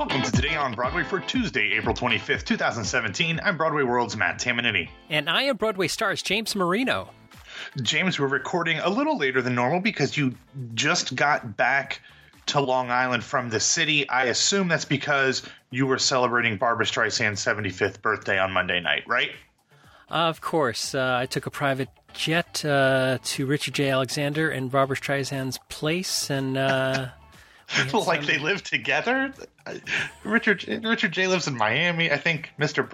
Welcome to Today on Broadway for Tuesday, April 25th, 2017. I'm Broadway World's Matt Tamanini. And I am Broadway Stars James Marino. James, we're recording a little later than normal because you just got back to Long Island from the city. I assume that's because you were celebrating Barbra Streisand's 75th birthday on Monday night, right? Of course. I took a private jet to Richard J. Alexander and Barbra Streisand's place, and like they live together. Richard J. lives in Miami. I think Mr.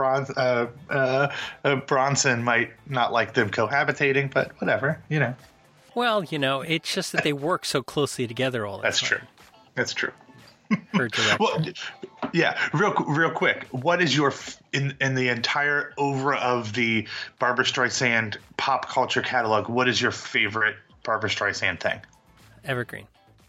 Bronson might not like them cohabitating, but whatever, you know. Well, you know, it's just that they work so closely together all the time. That's true. That's true. Her director. Well, yeah, real quick. What is your in the entire oeuvre of the Barbra Streisand pop culture catalog? What is your favorite Barbra Streisand thing? Evergreen.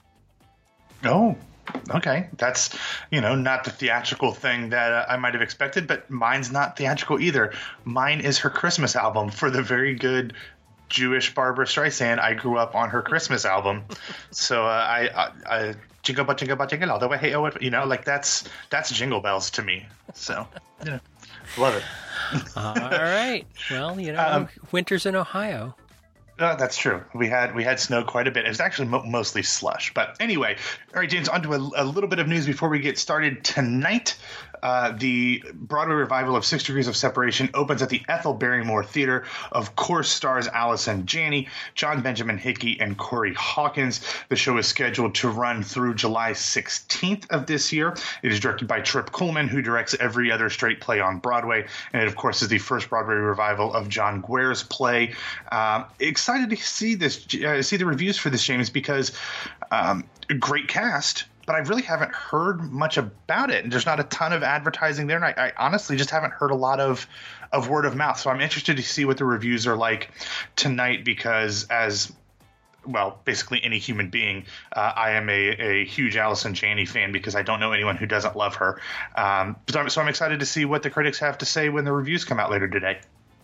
Oh, okay. That's, not the theatrical thing that I might have expected, but mine's not theatrical either. Mine is her Christmas album for the very good Jewish Barbra Streisand. I grew up on her Christmas album. So I jingle bell, jingle all the way. Hey, oh, like that's Jingle Bells to me. So, love it. All right. Well, winter's in Ohio. That's true. We had snow quite a bit. It was actually mostly slush. But anyway, all right, James, on to a little bit of news before we get started. Tonight, the Broadway revival of 6 Degrees of Separation opens at the Ethel Barrymore Theater. Of course, stars Allison Janney, John Benjamin Hickey, and Corey Hawkins. The show is scheduled to run through July 16th of this year. It is directed by Trip Kullman, who directs every other straight play on Broadway. And it, of course, is the first Broadway revival of John Guare's play. Excited to see the reviews for this, James, because great cast, but I really haven't heard much about it, and there's not a ton of advertising there, and I honestly just haven't heard a lot of word of mouth. So I'm interested to see what the reviews are like tonight, because basically any human being, I am a huge Allison Janney fan because I don't know anyone who doesn't love her. So I'm excited to see what the critics have to say when the reviews come out later today.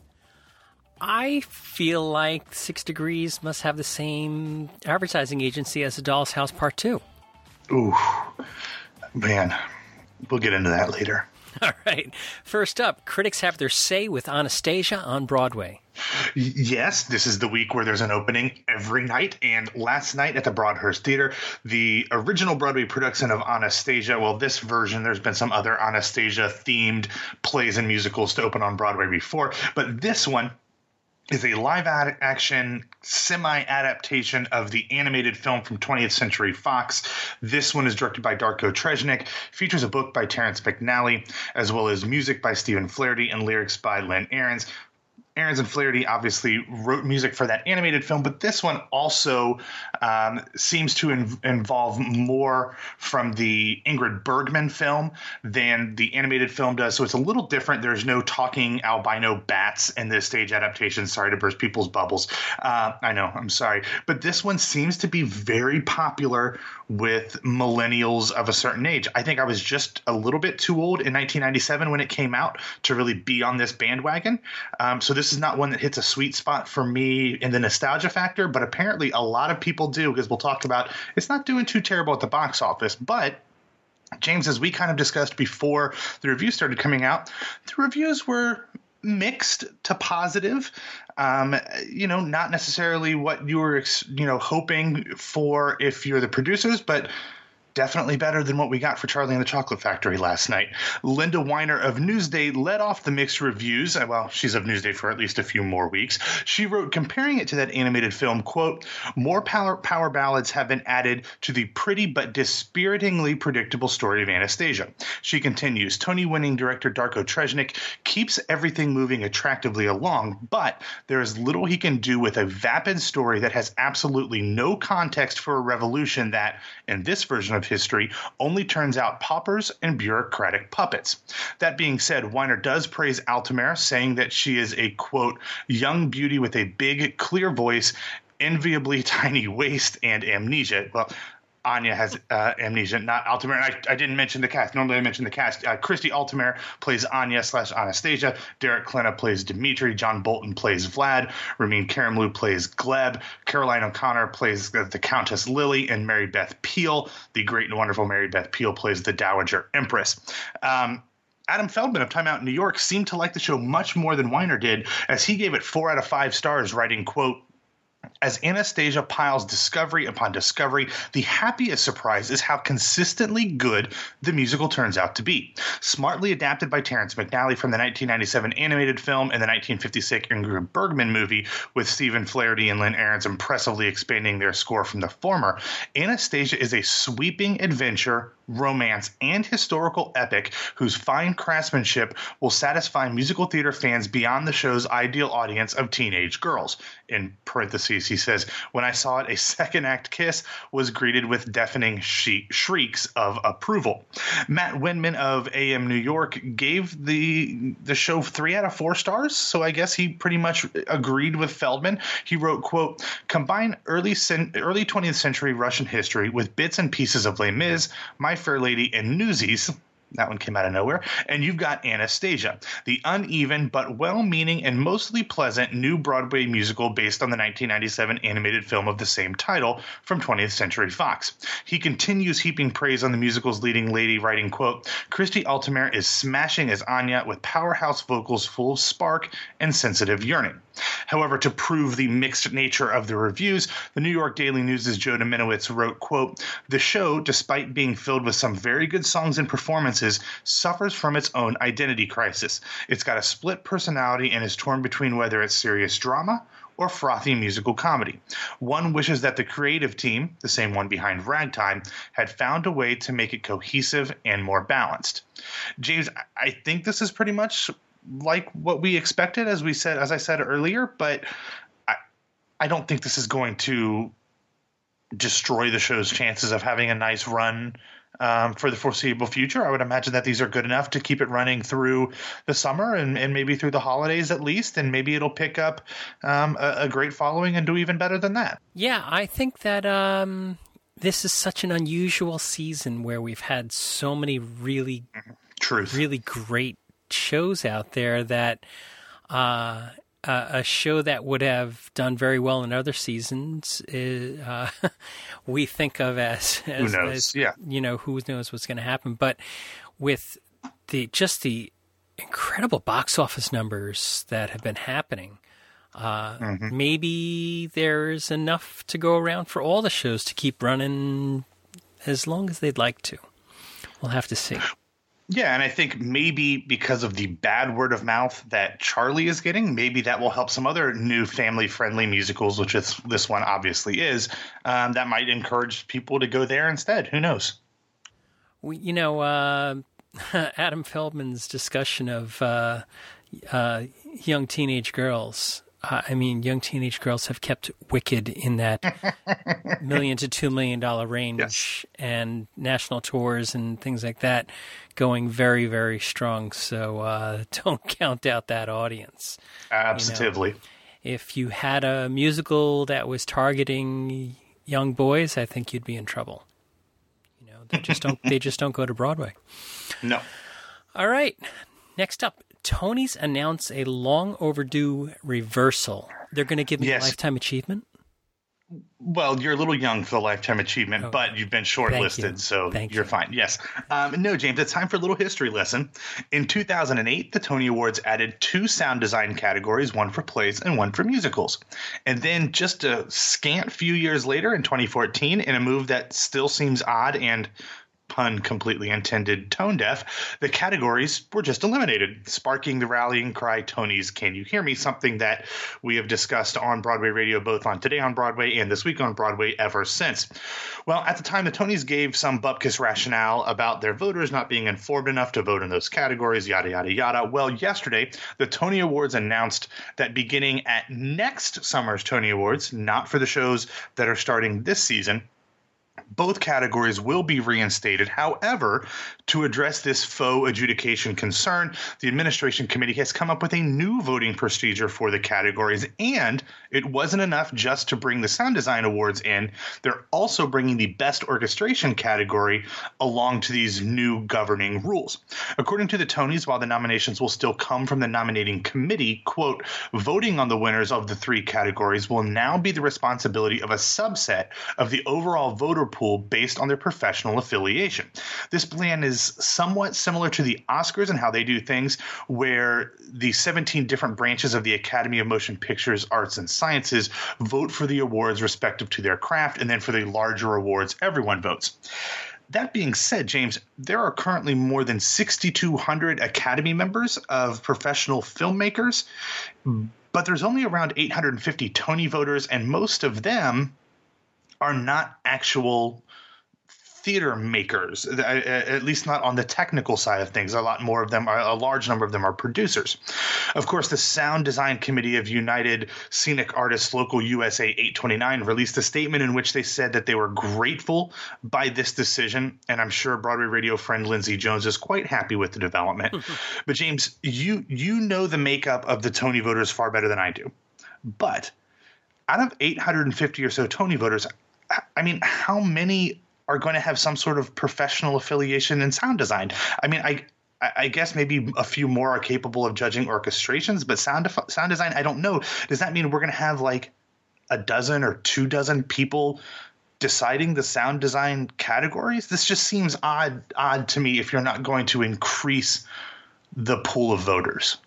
I feel like 6 Degrees must have the same advertising agency as The Doll's House Part 2. Ooh, man. We'll get into that later. All right. First up, critics have their say with Anastasia on Broadway. Yes, this is the week where there's an opening every night. And last night at the Broadhurst Theater, the original Broadway production of Anastasia, well, this version, there's been some other Anastasia-themed plays and musicals to open on Broadway before, but this one is a live-action semi-adaptation of the animated film from 20th Century Fox. This one is directed by Darko Tresnik, features a book by Terrence McNally, as well as music by Stephen Flaherty and lyrics by Lynn Ahrens. Ahrens and Flaherty obviously wrote music for that animated film, but this one also seems to involve more from the Ingrid Bergman film than the animated film does. So it's a little different. There's no talking albino bats in this stage adaptation. Sorry to burst people's bubbles. I know, I'm sorry. But this one seems to be very popular with millennials of a certain age. I think I was just a little bit too old in 1997 when it came out to really be on this bandwagon. So this is not one that hits a sweet spot for me in the nostalgia factor, but apparently a lot of people do, because we'll talk about it's not doing too terrible at the box office. But James, as we kind of discussed before the reviews started coming out, the reviews were mixed to positive. Not necessarily what you were, hoping for if you're the producers, but definitely better than what we got for Charlie and the Chocolate Factory last night. Linda Weiner of Newsday led off the mixed reviews. Well, she's of Newsday for at least a few more weeks. She wrote, comparing it to that animated film, quote, "More power ballads have been added to the pretty but dispiritingly predictable story of Anastasia." She continues, Tony-winning director Darko Tresnik keeps everything moving attractively along, but there is little he can do with a vapid story that has absolutely no context for a revolution that, in this version of history, only turns out paupers and bureaucratic puppets. That being said, Weiner does praise Altamira, saying that she is a, quote, "young beauty with a big, clear voice, enviably tiny waist, and amnesia." Well, Anya has amnesia, not Altamir. And I didn't mention the cast. Normally I mention the cast. Christy Altamir plays Anya/Anastasia. Derek Klena plays Dimitri. John Bolton plays Vlad. Ramin Karimloo plays Gleb. Caroline O'Connor plays the Countess Lily. And Mary Beth Peel, the great and wonderful Mary Beth Peel, plays the Dowager Empress. Adam Feldman of Time Out in New York seemed to like the show much more than Weiner did, as he gave it 4 out of 5 stars, writing, quote, "As Anastasia piles discovery upon discovery, the happiest surprise is how consistently good the musical turns out to be. Smartly adapted by Terrence McNally from the 1997 animated film and the 1956 Ingrid Bergman movie, with Stephen Flaherty and Lynn Ahrens impressively expanding their score from the former, Anastasia is a sweeping adventure, romance, and historical epic whose fine craftsmanship will satisfy musical theater fans beyond the show's ideal audience of teenage girls." In parentheses, he says, "When I saw it, a second act kiss was greeted with deafening shrieks of approval." Matt Windman of AM New York gave the show 3 out of 4 stars, so I guess he pretty much agreed with Feldman. He wrote, quote, "Combine early 20th century Russian history with bits and pieces of Les Mis, My Fair Lady, and Newsies." That one came out of nowhere. "And you've got Anastasia, the uneven but well-meaning and mostly pleasant new Broadway musical based on the 1997 animated film of the same title from 20th Century Fox." He continues heaping praise on the musical's leading lady, writing, quote, "Christy Altamir is smashing as Anya with powerhouse vocals full of spark and sensitive yearning." However, to prove the mixed nature of the reviews, the New York Daily News' Joe Dominowitz wrote, quote, "The show, despite being filled with some very good songs and performances, suffers from its own identity crisis. It's got a split personality and is torn between whether it's serious drama or frothy musical comedy. One wishes that the creative team, the same one behind Ragtime, had found a way to make it cohesive and more balanced." James, I think this is pretty much like what we expected, as I said earlier, but I don't think this is going to destroy the show's chances of having a nice run for the foreseeable future. I would imagine that these are good enough to keep it running through the summer and maybe through the holidays at least, and maybe it'll pick up a great following and do even better than that. Yeah, I think that this is such an unusual season where we've had so many really great shows out there that a show that would have done very well in other seasons is, we think of as who knows? Who knows what's going to happen. But with the incredible box office numbers that have been happening, maybe there's enough to go around for all the shows to keep running as long as they'd like to. We'll have to see. Yeah, and I think maybe because of the bad word of mouth that Charlie is getting, maybe that will help some other new family-friendly musicals, which this one obviously is, that might encourage people to go there instead. Who knows? Adam Feldman's discussion of young teenage girls. Young teenage girls have kept Wicked in that $1 million to $2 million range, yes, and national tours and things like that going very, very strong. So don't count out that audience. Absolutely. If you had a musical that was targeting young boys, I think you'd be in trouble. They just don't go to Broadway. No. All right. Next up. Tony's announced a long overdue reversal. They're going to give me a Lifetime Achievement? Well, you're a little young for the Lifetime Achievement, but you've been shortlisted, so you're fine. Yes. No, James, it's time for a little history lesson. In 2008, the Tony Awards added 2 sound design categories, one for plays and one for musicals. And then just a scant few years later, in 2014, in a move that still seems odd and, pun completely intended, tone deaf, the categories were just eliminated, sparking the rallying cry, "Tony's Can You Hear Me?" Something that we have discussed on Broadway Radio, both on Today on Broadway and This Week on Broadway ever since. Well, at the time, the Tonys gave some bupkis rationale about their voters not being informed enough to vote in those categories, yada, yada, yada. Well, yesterday, the Tony Awards announced that beginning at next summer's Tony Awards, not for the shows that are starting this season, Both categories will be reinstated. However, to address this faux adjudication concern, the administration committee has come up with a new voting procedure for the categories, and it wasn't enough just to bring the sound design awards in. They're also bringing the best orchestration category along to these new governing rules. According to the Tonys, while the nominations will still come from the nominating committee, quote, voting on the winners of the three categories will now be the responsibility of a subset of the overall voter pool based on their professional affiliation. This plan is somewhat similar to the Oscars and how they do things, where the 17 different branches of the Academy of Motion Pictures, Arts, and Sciences vote for the awards respective to their craft, and then for the larger awards, everyone votes. That being said, James, there are currently more than 6,200 Academy members of professional filmmakers, but there's only around 850 Tony voters, and most of them are not actual theater makers, at least not on the technical side of things. A large number of them are producers. Of course, the Sound Design Committee of United Scenic Artists Local USA 829 released a statement in which they said that they were grateful by this decision, and I'm sure Broadway radio friend Lindsay Jones is quite happy with the development. But James, you know the makeup of the Tony voters far better than I do. But out of 850 or so Tony voters, I mean, how many are going to have some sort of professional affiliation in sound design? I mean, I guess maybe a few more are capable of judging orchestrations, but sound design, I don't know. Does that mean we're going to have like a dozen or 24 people deciding the sound design categories? This just seems odd to me if you're not going to increase the pool of voters.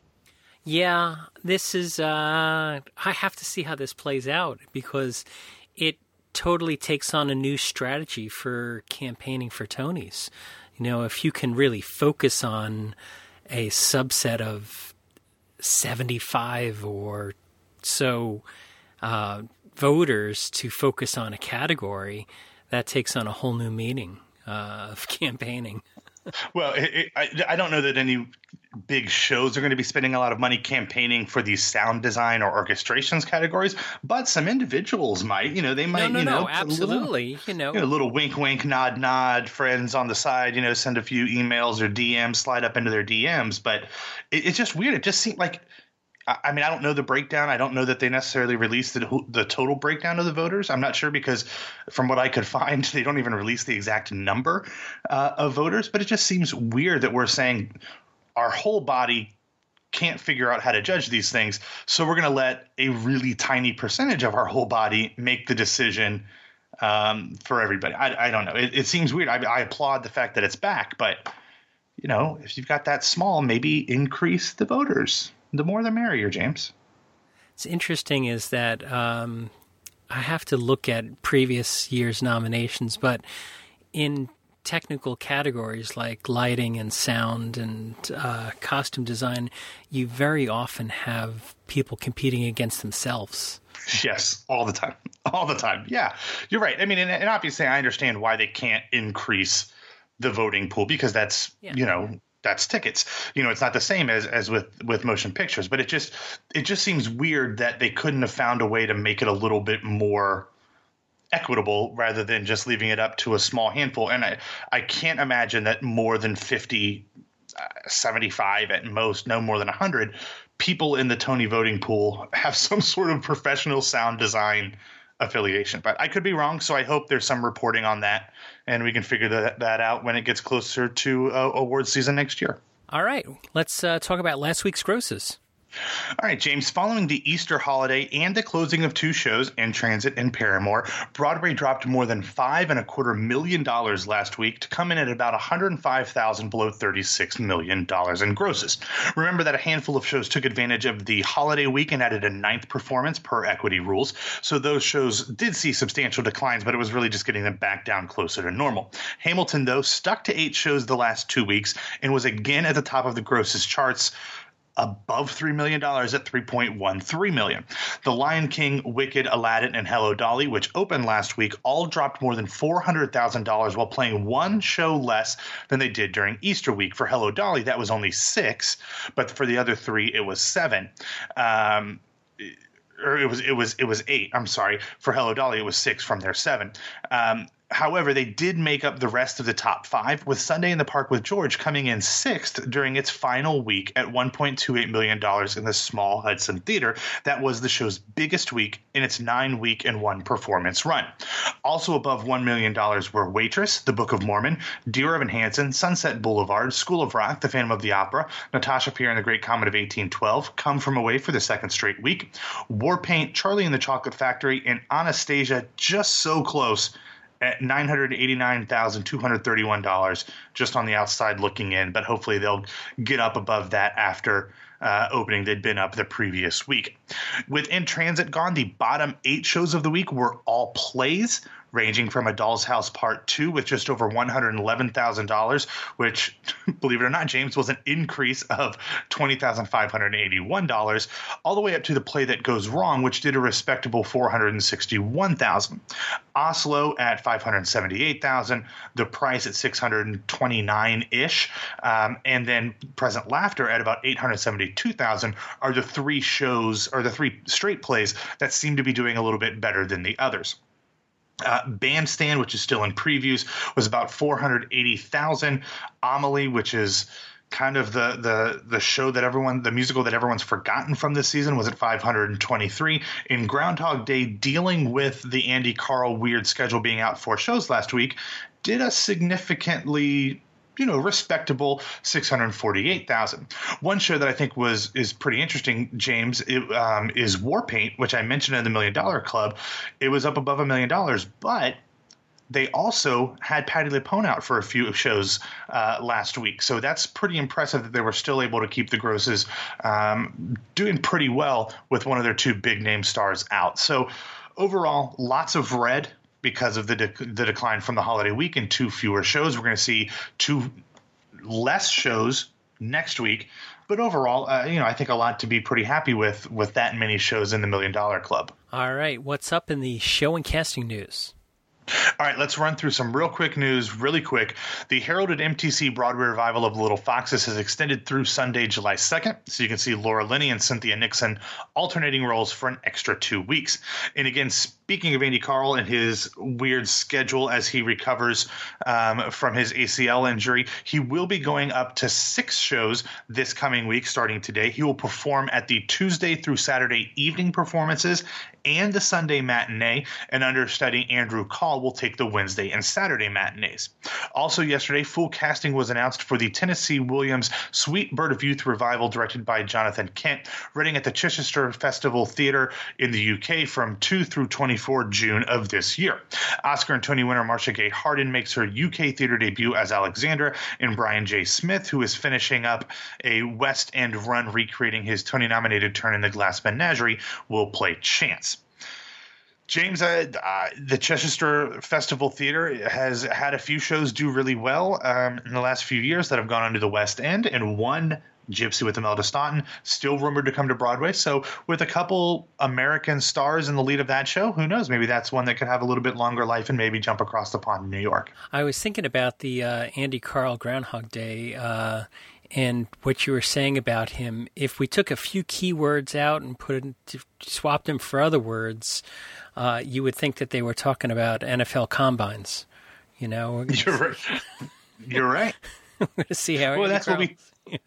Yeah, this is I have to see how this plays out, because it totally takes on a new strategy for campaigning for Tonys. You know, if you can really focus on a subset of 75 or so voters to focus on a category, that takes on a whole new meaning of campaigning. Well, I don't know that any big shows are going to be spending a lot of money campaigning for these sound design or orchestrations categories, but some individuals might. They might. No, absolutely. A little wink, wink, nod, nod. Friends on the side, send a few emails or DMs, slide up into their DMs. But it's just weird. It just seemed like. I mean, I don't know the breakdown. I don't know that they necessarily released the total breakdown of the voters. I'm not sure, because from what I could find, they don't even release the exact number of voters. But it just seems weird that we're saying our whole body can't figure out how to judge these things, so we're going to let a really tiny percentage of our whole body make the decision for everybody. I don't know. It seems weird. I applaud the fact that it's back, but if you've got that small, maybe increase the voters. The more the merrier, James. It's interesting is that I have to look at previous year's nominations, but in technical categories like lighting and sound and costume design, you very often have people competing against themselves. Yes, all the time. All the time. Yeah, you're right. I mean, and obviously I understand why they can't increase the voting pool, because that's, that's tickets. It's not the same as with motion pictures, but it just seems weird that they couldn't have found a way to make it a little bit more equitable rather than just leaving it up to a small handful. And I can't imagine that more than 50, 75 at most, no more than 100 people in the Tony voting pool have some sort of professional sound design affiliation. But I could be wrong, so I hope there's some reporting on that, and we can figure that out when it gets closer to award season next year. All right, let's talk about last week's grosses. All right, James, following the Easter holiday and the closing of two shows, In Transit and Paramore, Broadway dropped more than $5.25 million last week to come in at about $105,000 below $36 million in grosses. Remember that a handful of shows took advantage of the holiday week and added a 9th performance per equity rules, so those shows did see substantial declines, but it was really just getting them back down closer to normal. Hamilton, though, stuck to 8 shows the last 2 weeks and was again at the top of the grosses charts, above $3 million at $3.13 million. The Lion King, Wicked, Aladdin, and Hello Dolly, which opened last week, all dropped more than $400,000 while playing one show less than they did during Easter week. For Hello Dolly, that was only 6, but for the other 3, it was 7. Or it was 8. I'm sorry. For Hello Dolly, it was 6 from their 7. However, they did make up the rest of the top 5, with Sunday in the Park with George coming in 6th during its final week at $1.28 million in the small Hudson Theater. That was the show's biggest week in its 9-week and 1 performance run. Also above $1 million were Waitress, The Book of Mormon, Dear Evan Hansen, Sunset Boulevard, School of Rock, The Phantom of the Opera, Natasha Pierre and the Great Comet of 1812, Come From Away for the 2nd straight week, Warpaint, Charlie and the Chocolate Factory, and Anastasia just so close at $989,231 just on the outside looking in, but hopefully they'll get up above that after opening. They'd been up the previous week. With In Transit gone, the bottom 8 shows of the week were all plays, ranging from A Doll's House Part 2 with just over $111,000, which, believe it or not, James, was an increase of $20,581, all the way up to The Play That Goes Wrong, which did a respectable $461,000. Oslo at $578,000, The Price at $629-ish, and then Present Laughter at about $872,000 are the 3 shows, or the 3 straight plays that seem to be doing a little bit better than the others. Bandstand, which is still in previews, was about $480,000. Amelie, which is kind of the show that the musical that everyone's forgotten from this season, was at $523,000. In Groundhog Day, dealing with the Andy Karl weird schedule being out 4 shows last week, did a significantly respectable $648,000. One show that I think is pretty interesting, James, is Warpaint, which I mentioned in the $1 Million Club. It was up above $1 million, but they also had Patti LuPone out for a few shows last week. So that's pretty impressive that they were still able to keep the grosses doing pretty well with one of their 2 big name stars out. So overall, lots of red because of the decline from the holiday week and 2 fewer shows. We're going to see 2 less shows next week. But overall, I think a lot to be pretty happy with that many shows in the $1 Million Club. All right. What's up in the show and casting news? All right, let's run through some real quick news really quick. The heralded MTC Broadway revival of Little Foxes has extended through Sunday, July 2nd, so you can see Laura Linney and Cynthia Nixon alternating roles for an extra 2 weeks. And again, speaking of Andy Karl and his weird schedule as he recovers from his ACL injury, he will be going up to 6 shows this coming week starting today. He will perform at the Tuesday through Saturday evening performances and the Sunday matinee, and understudy Andrew Call will take the Wednesday and Saturday matinees. Also yesterday, full casting was announced for the Tennessee Williams Sweet Bird of Youth revival directed by Jonathan Kent, running at the Chichester Festival Theatre in the UK from 2 through 24 June of this year. Oscar and Tony winner Marcia Gay Harden makes her UK theatre debut as Alexandra, and Brian J. Smith, who is finishing up a West End run recreating his Tony-nominated Turn in the Glass Menagerie, will play Chance. James, the Chichester Festival Theatre has had a few shows do really well in the last few years that have gone onto the West End, and one, Gypsy with Imelda Staunton, still rumored to come to Broadway. So with a couple American stars in the lead of that show, who knows? Maybe that's one that could have a little bit longer life and maybe jump across the pond in New York. I was thinking about the Andy Karl Groundhog Day and what you were saying about him. If we took a few keywords out and swapped them for other words, you would think that they were talking about NFL combines. You're right. You're right. We're going to see how. Well, that's what we.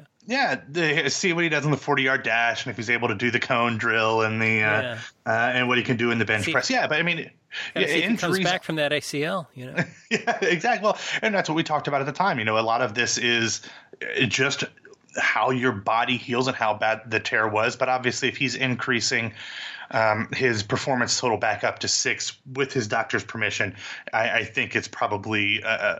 Yeah, see what he does on the 40-yard dash, and if he's able to do the cone drill and the and what he can do in the bench press. Yeah, but I mean, he comes back from that ACL. Yeah, exactly. Well, and that's what we talked about at the time. A lot of this is just how your body heals and how bad the tear was. But obviously, if he's increasing his performance total back up to 6 with his doctor's permission, I think it's probably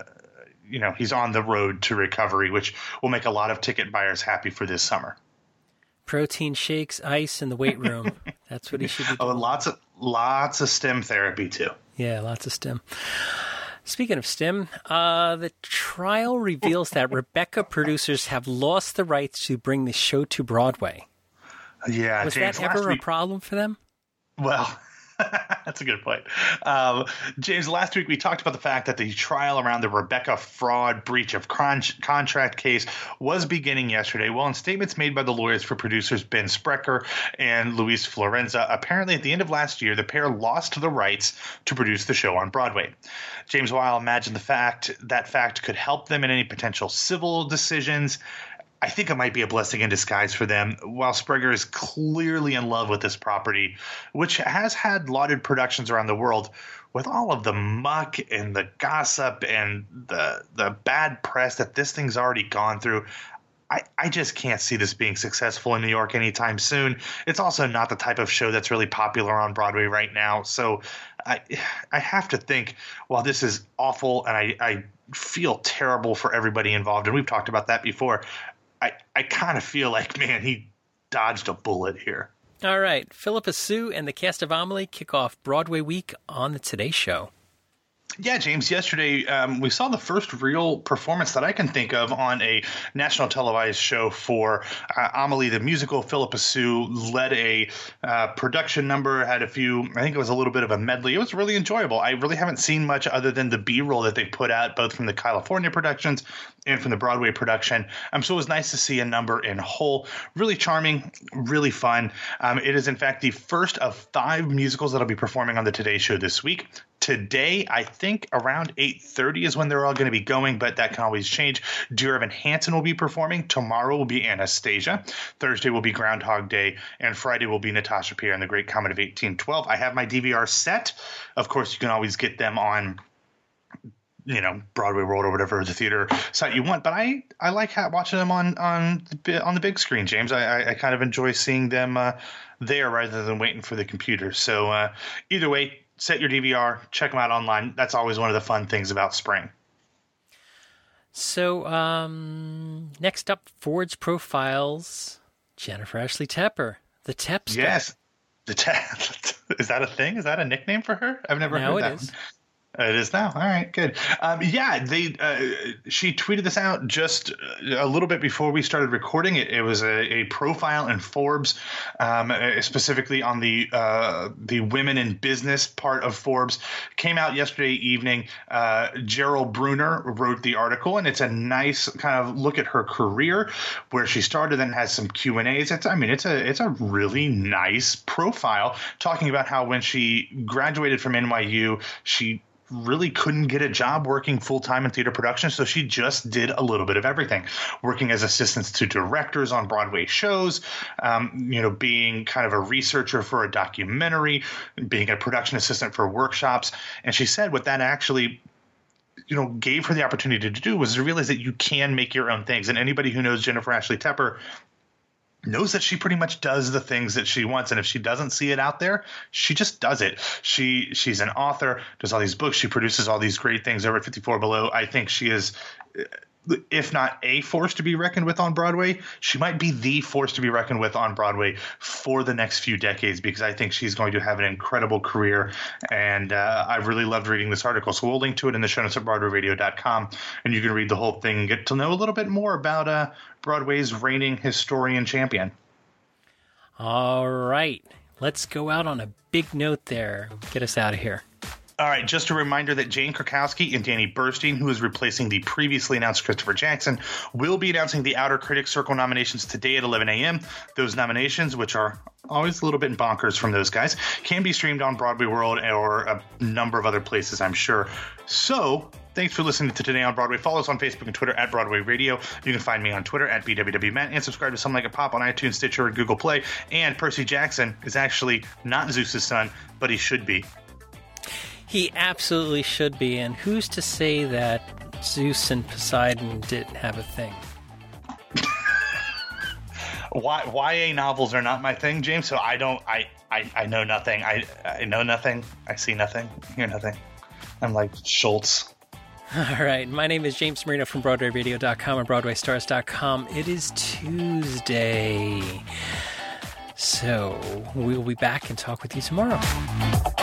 he's on the road to recovery, which will make a lot of ticket buyers happy for this summer. Protein shakes, ice in the weight room. That's what he should be doing. Oh, lots of stem therapy too. Yeah, lots of stem. Speaking of stem, the trial reveals that Rebecca producers have lost the rights to bring the show to Broadway. Yeah, was James, that ever a problem for them? Well, That's a good point. James, last week we talked about the fact that the trial around the Rebecca fraud breach of contract case was beginning yesterday. Well, in statements made by the lawyers for producers Ben Sprecher and Luis Florenza, apparently at the end of last year, the pair lost the rights to produce the show on Broadway. James, while I imagine that fact could help them in any potential civil decisions, I think it might be a blessing in disguise for them. While Sprecher is clearly in love with this property, which has had lauded productions around the world, with all of the muck and the gossip and the bad press that this thing's already gone through, I just can't see this being successful in New York anytime soon. It's also not the type of show that's really popular on Broadway right now. So I have to think, while this is awful and I feel terrible for everybody involved, and we've talked about that before, I kind of feel like, man, he dodged a bullet here. All right. Philippa Soo and the cast of Amelie kick off Broadway week on the Today Show. Yeah, James, yesterday we saw the first real performance that I can think of on a national televised show for Amelie the musical. Philippa Soo led a production number, had a few, I think it was a little bit of a medley. It was really enjoyable. I really haven't seen much other than the B-roll that they put out, both from the California productions and from the Broadway production. So it was nice to see a number in whole. Really charming, really fun. It is, in fact, the first of 5 musicals that will be performing on the Today Show this week. Today, I think around 8:30 is when they're all going to be going, but that can always change. Dear Evan Hansen will be performing. Tomorrow will be Anastasia. Thursday will be Groundhog Day. And Friday will be Natasha Pierre and the Great Comet of 1812. I have my DVR set. Of course, you can always get them on, Broadway World or whatever the theater site you want. But I like watching them on the big screen, James. I kind of enjoy seeing them there rather than waiting for the computer. So either way, set your DVR, check them out online. That's always one of the fun things about spring. So next up, Ford's Profiles, Jennifer Ashley Tepper, the Tepster. Yes, is that a thing? Is that a nickname for her? I've never heard that. It is. It is now. All right, good. She tweeted this out just a little bit before we started recording it. It was a profile in Forbes, specifically on the women in business part of Forbes. Came out yesterday evening. Gerald Bruner wrote the article, and it's a nice kind of look at her career, where she started and has some Q&As. It's a really nice profile, talking about how when she graduated from NYU, she really couldn't get a job working full-time in theater production, so she just did a little bit of everything, working as assistants to directors on Broadway shows, being kind of a researcher for a documentary, being a production assistant for workshops. And she said what that actually gave her the opportunity to do was to realize that you can make your own things. And anybody who knows Jennifer Ashley Tepper knows that she pretty much does the things that she wants, and if she doesn't see it out there, she just does it. She's an author, does all these books, she produces all these great things over at 54 Below. I think she is, if not a force to be reckoned with on Broadway, she might be the force to be reckoned with on Broadway for the next few decades, because I think she's going to have an incredible career, and I've really loved reading this article. So we'll link to it in the show notes at BroadwayRadio.com, and you can read the whole thing and get to know a little bit more about Broadway's reigning historian champion. All right. Let's go out on a big note there. Get us out of here. All right, just a reminder that Jane Krakowski and Danny Burstein, who is replacing the previously announced Christopher Jackson, will be announcing the Outer Critics Circle nominations today at 11 a.m. Those nominations, which are always a little bit bonkers from those guys, can be streamed on Broadway World or a number of other places, I'm sure. So thanks for listening to Today on Broadway. Follow us on Facebook and Twitter at Broadway Radio. You can find me on Twitter at BWWMatt, and subscribe to Something Like a Pop on iTunes, Stitcher, and Google Play. And Percy Jackson is actually not Zeus's son, but he should be. He absolutely should be, and who's to say that Zeus and Poseidon didn't have a thing? YA novels are not my thing, James, so I know nothing. I know nothing. I see nothing. Hear nothing. I'm like Schultz. All right. My name is James Marino from BroadwayRadio.com and BroadwayStars.com. It is Tuesday. So we'll be back and talk with you tomorrow.